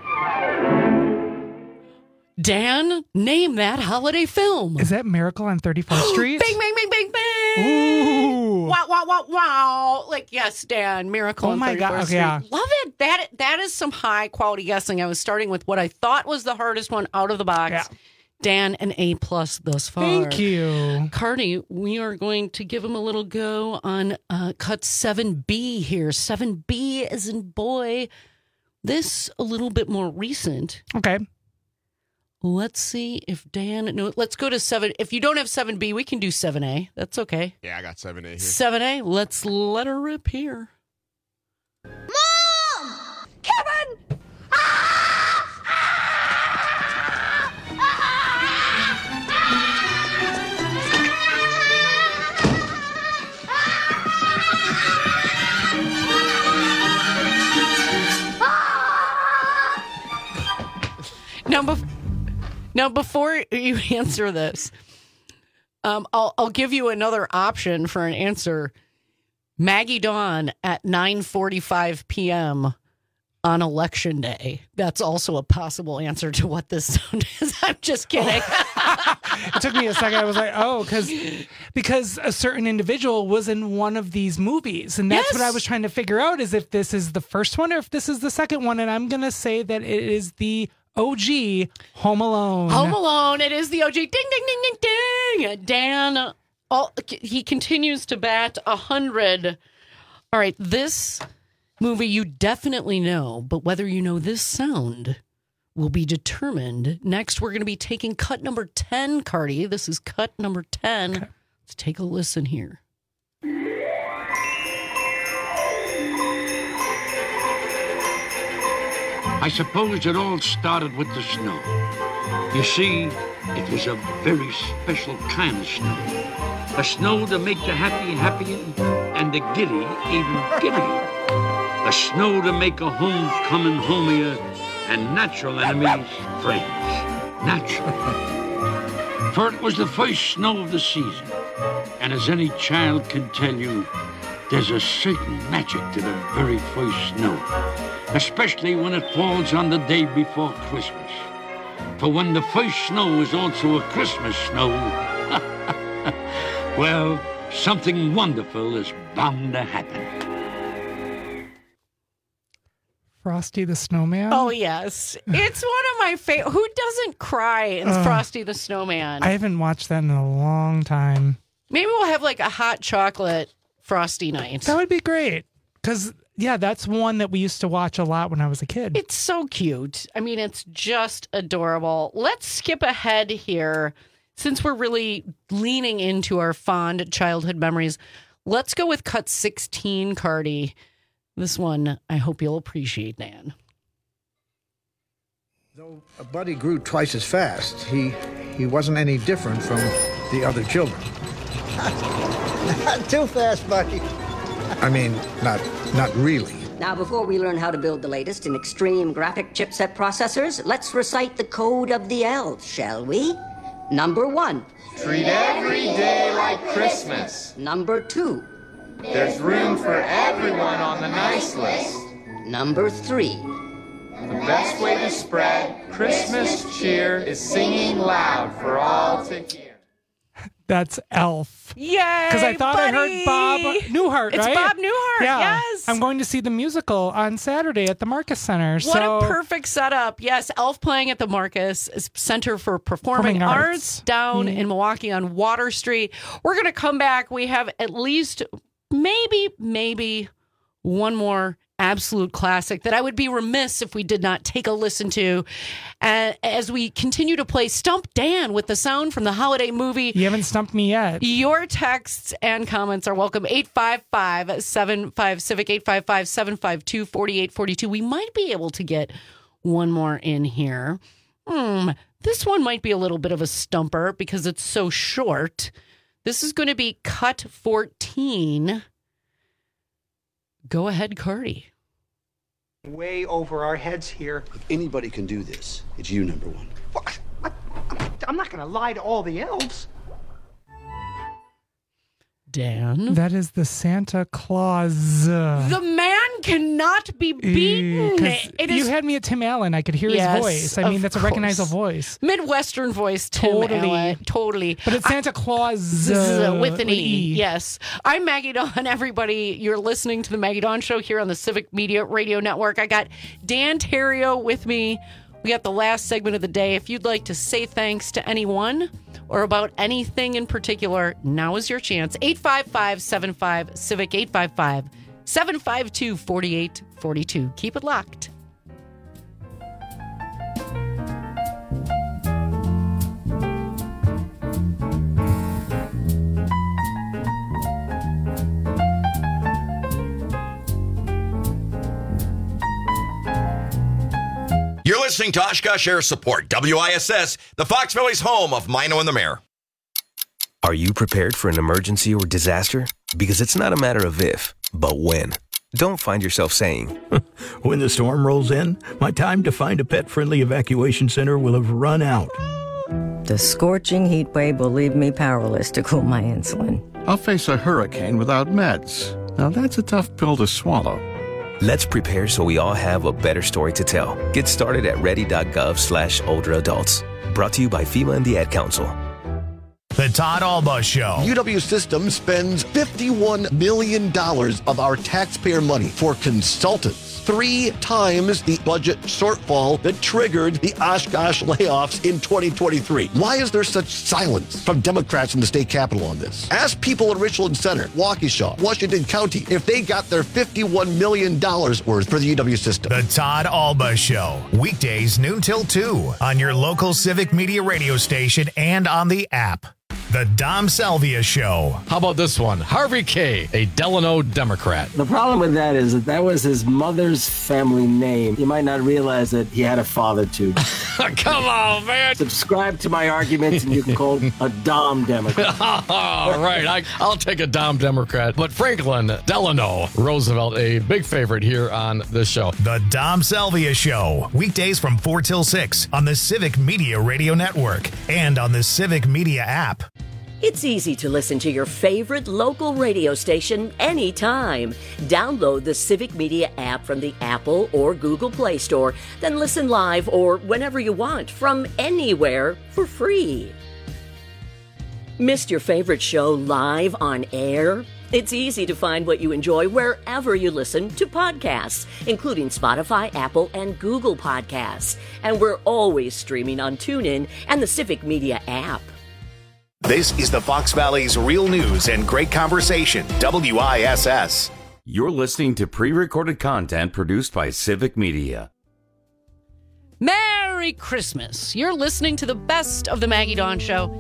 Dan, name that holiday film. Is that Miracle on 34th Street? Bing, bing, bing, bing, bing. Ooh. Wow, wow, wow, wow. Like, yes, Dan, Miracle on 34th Street. Yeah. Love it. That is some high quality guessing. I was starting with what I thought was the hardest one out of the box. Yeah. Dan, an A+ thus far. Thank you. Cardi, we are going to give him a little go on cut 7B here. 7B as in boy. This a little bit more recent. Okay. Let's see if Dan... No, let's go to 7. If you don't have 7B, we can do 7A. That's okay. Yeah, I got 7A here. 7A. Let's let her rip here. Mom! Kevin! Now, before you answer this, I'll give you another option for an answer. Maggie Dawn at 9:45 p.m. on Election Day. That's also a possible answer to what this sound is. I'm just kidding. It took me a second. I was like, oh, because a certain individual was in one of these movies. And that's what I was trying to figure out, is if this is the first one or if this is the second one. And I'm going to say that it is the OG Home Alone. Home Alone. It is the OG. Ding, ding, ding, ding, ding. Dan, he continues to bat 100. All right, this movie you definitely know, but whether you know this sound will be determined. Next, we're going to be taking cut number 10, Cardi. This is cut number 10. Okay. Let's take a listen here. I suppose it all started with the snow. You see, it was a very special kind of snow. A snow to make the happy happier and the giddy even giddier. A snow to make a homecoming homier and natural enemies friends. Natural. For it was the first snow of the season. And as any child can tell you, there's a certain magic to the very first snow. Especially when it falls on the day before Christmas. For when the first snow is also a Christmas snow, well, something wonderful is bound to happen. Frosty the Snowman? Oh, yes. It's one of my favorite. Who doesn't cry in Frosty the Snowman? I haven't watched that in a long time. Maybe we'll have like a hot chocolate Frosty night. That would be great. Because, yeah, that's one that we used to watch a lot when I was a kid. It's so cute. I mean, it's just adorable. Let's skip ahead here. Since we're really leaning into our fond childhood memories, let's go with cut 16, Cardi. This one, I hope you'll appreciate, Dan. Though Buddy grew twice as fast, he wasn't any different from the other children. Not too fast, Bucky. I mean, not really. Now, before we learn how to build the latest in extreme graphic chipset processors, let's recite the code of the elves, shall we? Number 1. Treat every day like Christmas. Number 2. There's room for everyone on the nice list. Number 3. The best way to spread Christmas cheer is singing loud for all to hear. That's Elf. Yay! Because I thought buddy. I heard Bob Newhart, it's right? It's Bob Newhart, yeah. yes. I'm going to see the musical on Saturday at the Marcus Center. What a perfect setup. Yes, Elf playing at the Marcus Center for Performing Arts down in Milwaukee on Water Street. We're going to come back. We have at least maybe one more absolute classic that I would be remiss if we did not take a listen to as we continue to play Stump Dan with the sound from the holiday movie. You haven't stumped me yet. Your texts and comments are welcome. 855-75-CIVIC, 855-752-4842. We might be able to get one more in here. This one might be a little bit of a stumper because it's so short. This is going to be cut 14. Go ahead, Cardi. Way over our heads here. If anybody can do this, it's you, number one. What? I'm not going to lie to all the elves. Dan? That is the Santa Claus. The man cannot be beaten. You had me at Tim Allen. I could hear his voice. I mean, that's a recognizable voice. Midwestern voice, Tim Allen. Totally. But it's Santa Claus. With an E. Yes. I'm Maggie Dawn, everybody. You're listening to the Maggie Dawn Show here on the Civic Media Radio Network. I got Dan Terrio with me. We got the last segment of the day. If you'd like to say thanks to anyone or about anything in particular, now is your chance. 855-75-CIVIC, 855-752-4842. Keep it locked. You're listening to Oshkosh Air Support, WISS, the Fox Valley's home of Mino and the Mayor. Are you prepared for an emergency or disaster? Because it's not a matter of if, but when. Don't find yourself saying, when the storm rolls in, my time to find a pet-friendly evacuation center will have run out. The scorching heat wave will leave me powerless to cool my insulin. I'll face a hurricane without meds. Now that's a tough pill to swallow. Let's prepare so we all have a better story to tell. Get started at ready.gov/older adults. Brought to you by FEMA and the Ad Council. The Todd Alba Show. UW Systems spends $51 million of our taxpayer money for consultants. 3 times the budget shortfall that triggered the Oshkosh layoffs in 2023. Why is there such silence from Democrats in the state capitol on this? Ask people in Richland Center, Waukesha, Washington County if they got their $51 million worth for the UW system. The Todd Alba Show. Weekdays noon till 2 on your local Civic Media radio station and on the app. The Dom Salvia Show. How about this one? Harvey K., a Delano Democrat. The problem with that is that was his mother's family name. You might not realize that he had a father, too. Come on, man. Subscribe to my arguments and you can call a Dom Democrat. All right, I'll take a Dom Democrat. But Franklin Delano Roosevelt, a big favorite here on this show. The Dom Salvia Show. Weekdays from 4 till 6 on the Civic Media Radio Network and on the Civic Media app. It's easy to listen to your favorite local radio station anytime. Download the Civic Media app from the Apple or Google Play Store, then listen live or whenever you want from anywhere for free. Missed your favorite show live on air? It's easy to find what you enjoy wherever you listen to podcasts, including Spotify, Apple, and Google Podcasts. And we're always streaming on TuneIn and the Civic Media app. This is the Fox Valley's real news and great conversation, WISS. You're listening to pre-recorded content produced by Civic Media. Merry Christmas. You're listening to the best of the Maggie Dawn Show.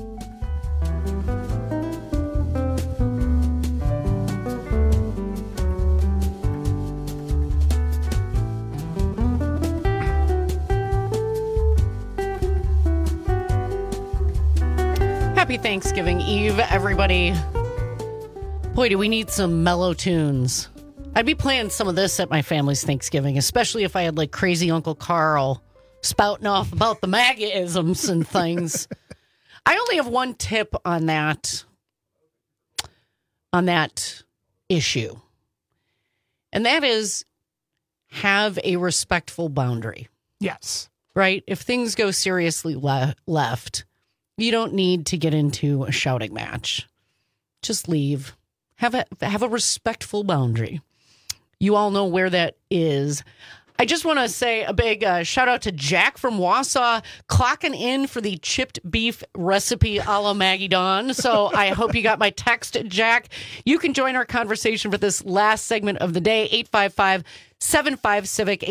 Happy Thanksgiving Eve, everybody. Boy, do we need some mellow tunes. I'd be playing some of this at my family's Thanksgiving, especially if I had like crazy Uncle Carl spouting off about the MAGA-isms and things. I only have one tip on that issue. And that is have a respectful boundary. Yes. Right? If things go seriously left, you don't need to get into a shouting match. Just leave. Have a respectful boundary. You all know where that is. I just want to say a big shout out to Jack from Wausau, clocking in for the chipped beef recipe a la Maggie Dawn. So I hope you got my text, Jack. You can join our conversation for this last segment of the day, 855-75-CIVIC,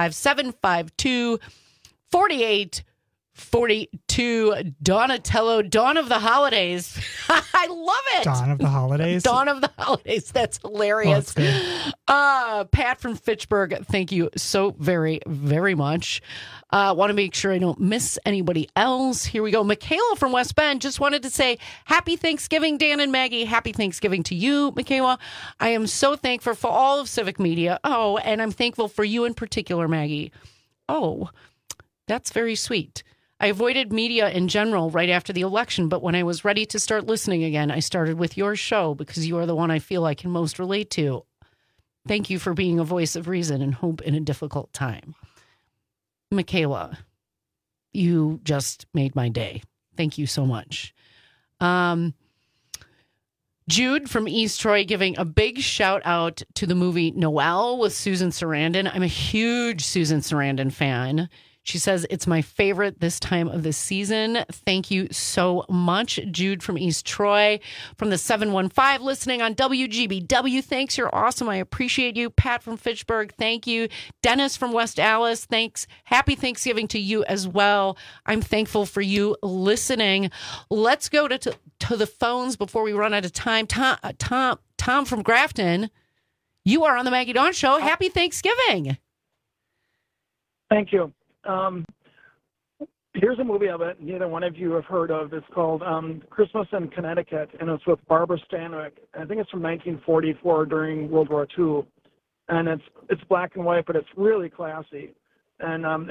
855-752-4842. Donatello, Dawn of the Holidays. I love it. Dawn of the Holidays. Dawn of the Holidays. That's hilarious. Pat from Fitchburg, thank you so very, very much. Want to make sure I don't miss anybody else. Here we go. Michaela from West Bend just wanted to say happy Thanksgiving, Dan and Maggie. Happy Thanksgiving to you, Michaela. I am so thankful for all of Civic Media. Oh, and I'm thankful for you in particular, Maggie. Oh, that's very sweet. I avoided media in general right after the election, but when I was ready to start listening again, I started with your show because you are the one I feel I can most relate to. Thank you for being a voice of reason and hope in a difficult time. Michaela, you just made my day. Thank you so much. Jude from East Troy giving a big shout out to the movie Noelle with Susan Sarandon. I'm a huge Susan Sarandon fan. She says, it's my favorite this time of the season. Thank you so much, Jude from East Troy. From the 715 listening on WGBW, thanks. You're awesome. I appreciate you. Pat from Fitchburg, thank you. Dennis from West Allis, thanks. Happy Thanksgiving to you as well. I'm thankful for you listening. Let's go to the phones before we run out of time. Tom from Grafton, you are on the Maggie Dawn Show. Happy Thanksgiving. Thank you. Here's a movie I bet neither one of you have heard of. It's called Christmas in Connecticut, and it's with Barbara Stanwyck. I think it's from 1944 during World War II, and it's black and white, but it's really classy. And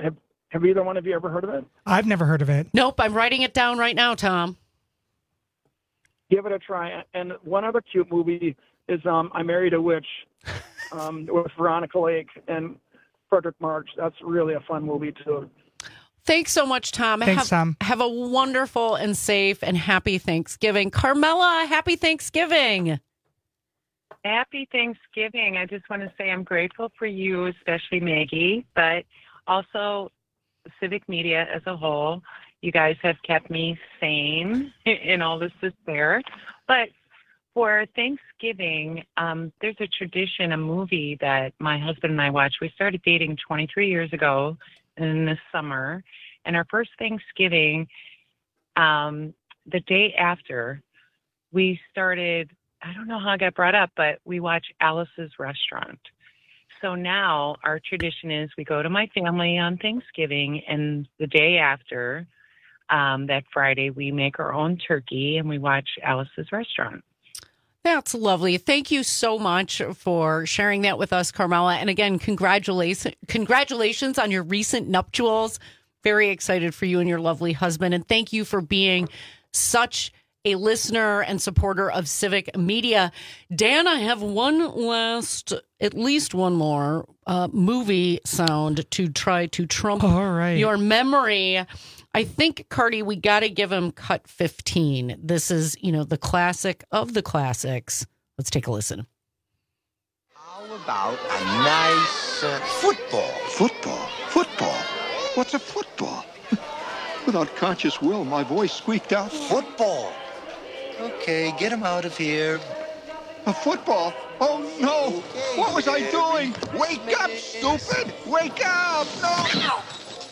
Have either one of you ever heard of it? I've never heard of it. Nope, I'm writing it down right now, Tom. Give it a try. And one other cute movie is I Married a Witch with Veronica Lake and Frederick March. That's really a fun movie, too. Thanks so much, Tom. Thanks, Tom. Have a wonderful and safe and happy Thanksgiving. Carmela, happy Thanksgiving. Happy Thanksgiving. I just want to say I'm grateful for you, especially Maggie, but also Civic Media as a whole. You guys have kept me sane in all this despair. But for Thanksgiving, there's a tradition, a movie that my husband and I watch. We started dating 23 years ago in the summer. And our first Thanksgiving, the day after, we started, I don't know how I got brought up, but we watch Alice's Restaurant. So now our tradition is we go to my family on Thanksgiving, and the day after, that Friday, we make our own turkey and we watch Alice's Restaurant. That's lovely. Thank you so much for sharing that with us, Carmela. And again, congratulations on your recent nuptials. Very excited for you and your lovely husband. And thank you for being such a listener and supporter of Civic Media. Dan, I have at least one more movie sound to try to trump your memory. I think, Cardi, we got to give him cut 15. This is, the classic of the classics. Let's take a listen. How about a nice football? Football? What's a football? Without conscious will, my voice squeaked out. Football. Okay, get him out of here. A football? Oh, no. Okay, what was I doing? Wake up, stupid. Wake up. No.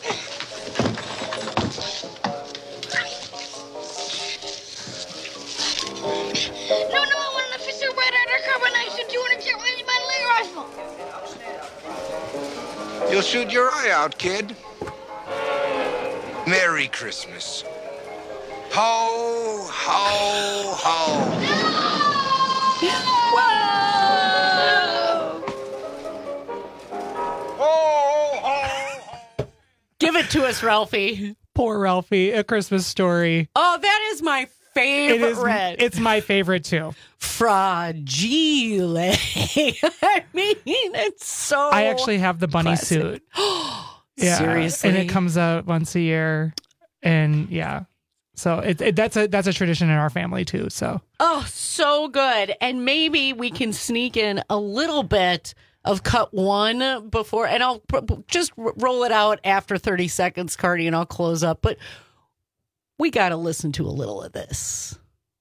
No, I want an official red carbonation 200 milliliter rifle. You'll shoot your eye out, kid. Merry Christmas. Ho, ho, ho. Whoa! Give it to us, Ralphie. Poor Ralphie. A Christmas Story. Oh, that is my favorite. It's my favorite too. Fragile. I mean, it's so. I actually have the bunny suit. Yeah, seriously, and it comes out once a year, and yeah, so that's a tradition in our family too. So so good, and maybe we can sneak in a little bit of cut one before, and I'll just roll it out after 30 seconds, Cardi, and I'll close up. But we got to listen to a little of this.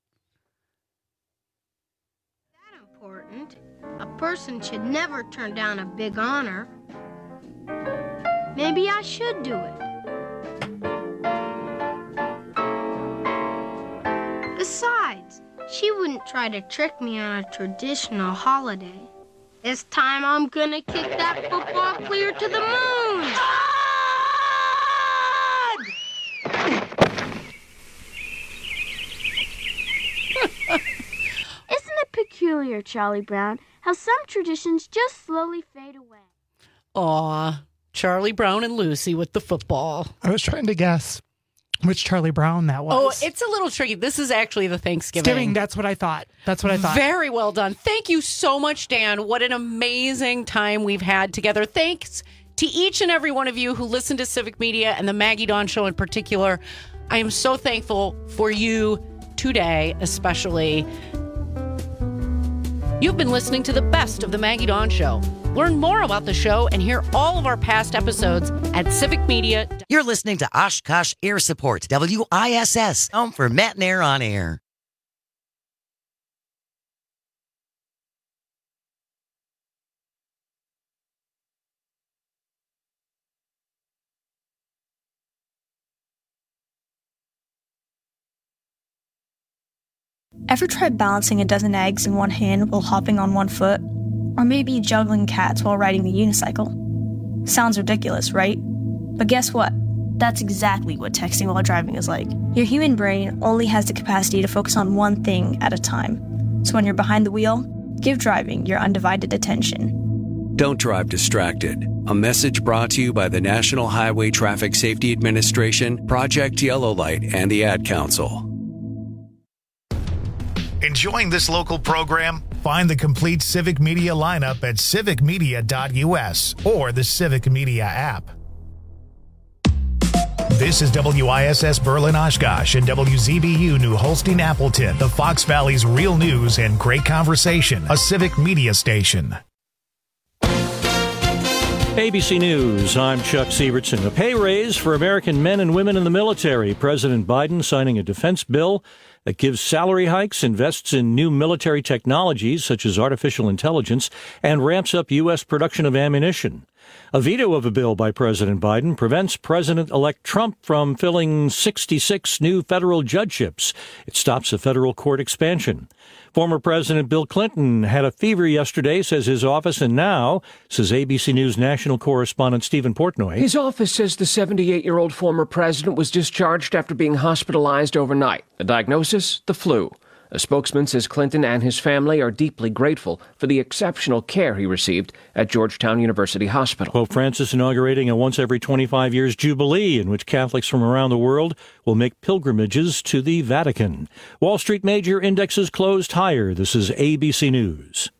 That important. A person should never turn down a big honor. Maybe I should do it. Besides, she wouldn't try to trick me on a traditional holiday. This time I'm gonna kick that football clear to the moon! Isn't it peculiar, Charlie Brown, how some traditions just slowly fade away? Aw, Charlie Brown and Lucy with the football. I was trying to guess which Charlie Brown that was. Oh, it's a little tricky. This is actually the Thanksgiving. That's what I thought. Very well done. Thank you so much, Dan. What an amazing time we've had together. Thanks to each and every one of you who listen to Civic Media and the Maggie Dawn Show in particular. I am so thankful for you today, especially. You've been listening to the best of the Maggie Dawn Show. Learn more about the show and hear all of our past episodes at Civic Media. You're listening to Oshkosh Air Support, WISS, home for Matt and Air on Air. Ever tried balancing a dozen eggs in one hand while hopping on one foot? Or maybe juggling cats while riding the unicycle? Sounds ridiculous, right? But guess what? That's exactly what texting while driving is like. Your human brain only has the capacity to focus on one thing at a time. So when you're behind the wheel, give driving your undivided attention. Don't drive distracted. A message brought to you by the National Highway Traffic Safety Administration, Project Yellow Light, and the Ad Council. Enjoying this local program? Find the complete Civic Media lineup at civicmedia.us or the Civic Media app. This is WISS Berlin Oshkosh and WZBU New Holstein Appleton, the Fox Valley's real news and great conversation, a Civic Media station. ABC News, I'm Chuck Sievertson. A pay raise for American men and women in the military. President Biden signing a defense bill that gives salary hikes, invests in new military technologies such as artificial intelligence, and ramps up U.S. production of ammunition. A veto of a bill by President Biden prevents President-elect Trump from filling 66 new federal judgeships. It stops a federal court expansion. Former President Bill Clinton had a fever yesterday, says his office, and now, says ABC News national correspondent Stephen Portnoy. His office says the 78-year-old former president was discharged after being hospitalized overnight. The diagnosis, the flu. A spokesman says Clinton and his family are deeply grateful for the exceptional care he received at Georgetown University Hospital. Pope Francis inaugurating a once every 25 years jubilee in which Catholics from around the world will make pilgrimages to the Vatican. Wall Street major indexes closed higher. This is ABC News.